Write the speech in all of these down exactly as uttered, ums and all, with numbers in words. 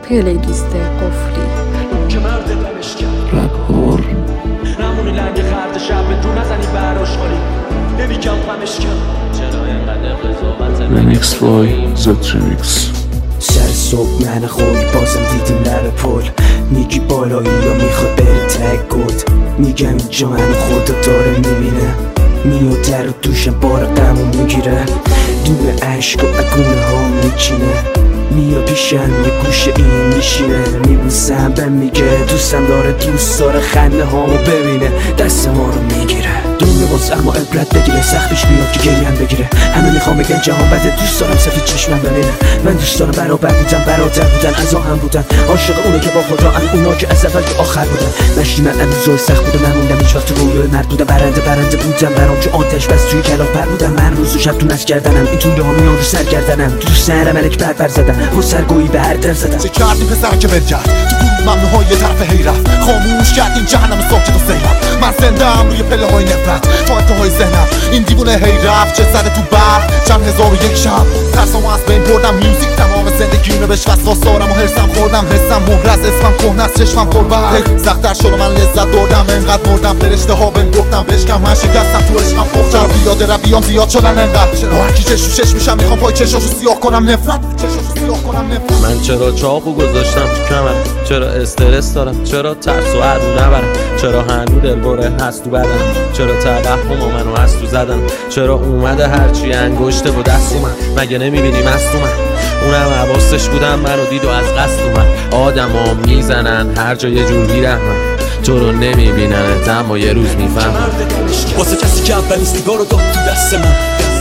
پلیلیست قفلی که مرد دمش کرد رپور نمونی لنگ خرد شب به تو نزنی براش خالی نمیگم غمش کرد چرا اینقدر قضاوت رمیکس بای زد ریمیکس. سر صبح من خوی بازم دیدیم لب پل میگی بالایی یا میخواد بری تک گود میگم اینجا من خدا داره میبینه میاد در و دوشم بار غمو میگیره دور عشق و اگونه ها میچینه میاد پیشم یه گوشه این میشینه میبوسم بهم میگه دوستم داره دوست داره خنده هامو ببینه دست ما رو میگیره دوره باز اما عبرت بگیره سختش میاد که گریم بگیره همه میخوام بگن جهان بده دوست دارم سفید چشمم ببینه من دوست دارم برابر بودن برادر بودن از آهم بودن عاشق اونه که با خدا ان اونا که از اول که آخر بودن نشتی من امروزای سخت بودم نموندم هیچ وقت رویای مرد بودم برنده برنده بودم برام که آتش بس توی کلاغ بودم من روز و شب تو نس کردنم این طوله ها میان رو سر گردنم تو سر ملک بر بر زدم و سرگویی به هر در زدم چه کردی پسر که بل کرد تو گروه ممنوع های طرف حیرت خاموش کردین جهنم ساکت و سیرت من زنده ام روی پله های نفرت تا انتهای ذهنم این دیوونه هی رفت چه سر تو برف چند هزار و یک شب ترسامو از بین بردم میوزیک تمام زندگیمو بهش وسواس دارم و هرسم خوردم حسم مهر از اسمم کهنه از چشمم پربر سخت‌تر شد و من لذت بردم انقدر مردم فرشته ها بهم گفتم بشکم من شکستم تو عشقم پختم بیاد رویام زیاد شدن انقدر با هر کی چش تو چش میشم میخوام پای چشاشو سیاه کنم نفرت چشاشو سیاه کنم نفرت من چرا چاقو گذاشتم تو کمرم چرا استرس دارم چرا ترس و عدو نبرم چرا هنو دلبره هست تو بدنم چرا توهم و منو از تو زدن چرا اومده هرچی انگشته و دست من مگه نمیبینی مستومن اونم حواسش بودم منو دید و از قصد اومد آدم ها میزنن هر جا یه جور میرم تو رو نمیبینن اما یه روز میفهمم واسه کسی که اولین سیگارو داد تو دست من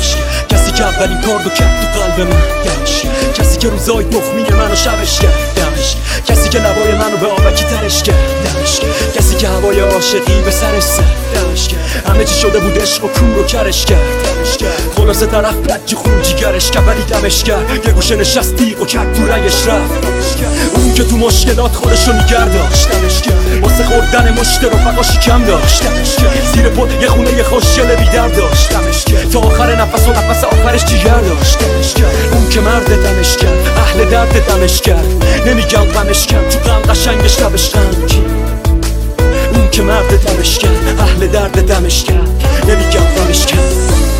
کسی که اولین کاردو کرد تو قلب من کسی که روزای تخمی منو شبش کرد کسی که نوای منو به آبکی ترش کرد کسی که هوای عاشقی به سرش زد همه چی شده بود عشق و کور و کرش کرد خلاصه طرف رد خون جیگرش کرد ولی دمش کرد یه گوشه نشست تیغ و کرد تو رنگش رفت اون که تو مشکلات خودشو نیگر داشت واسه خوردن مشت رفقاشی کم داشت زیر پل یه خونه یه خوشگل بیدر داشت تا آخر نفس و نفس آخرش جیگر داشت اون که مرد دمش کرد اهل درد دمش کرد نمیگم غمش کرد تو غم قشنگش لبش غمگین اون که مرد دمش کرد اهل درد دمش کرد نمیگم غمش کرد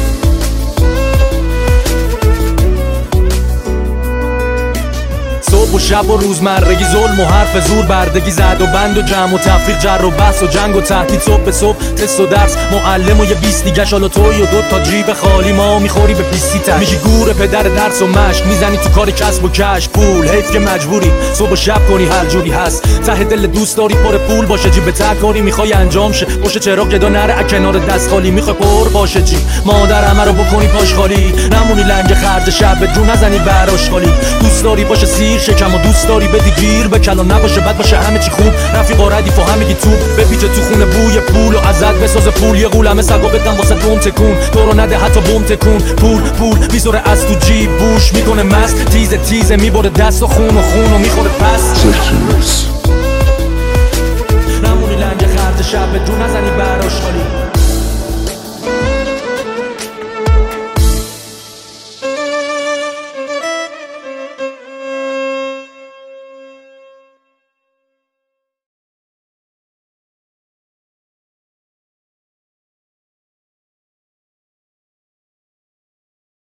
صبح و شب و روزمرگی ظلم و حرف زور بردگی زد و بند و جمع و تفریق جر و بحث و جنگ و تهدید صبح به صبح تست و درس معلم و یه بیست دیگه شالا توی و دو تا جیب خالی ما میخوری به پیستی تش میگی گور پدر درس و مشق میزنی تو کار کسب و کش پول حیف که مجبوری صبح و شب کنی هر جوری هست ته دل دوست داری پر پول باشه جیب تک کاری میخوای انجام شه باشه چرا گدا نره کنار دست خالی میخوای پر باشه جیب مادر همه رو بکنی پاش خالی نمونی لنگ خرد شب به جون نزنی براش خالی دوست داری باشه سیر شکم و دوست داری بدی گیر به کلا نباشه بد باشه همه چی خوب رفیقا ردیف و همگی تو بپیچه تو خونه بوی پول و ازت بسازه پول یه غول همه سگا بدن واسه بوم تکون تو رو نده حتی بوم تکون پول پول میذاره از تو جیب بوش میکنه مست تیزه تیزه میبره دست و خون و خون و میخوره پس نمونی لنگ خرد شب به جون نزنی براش خالی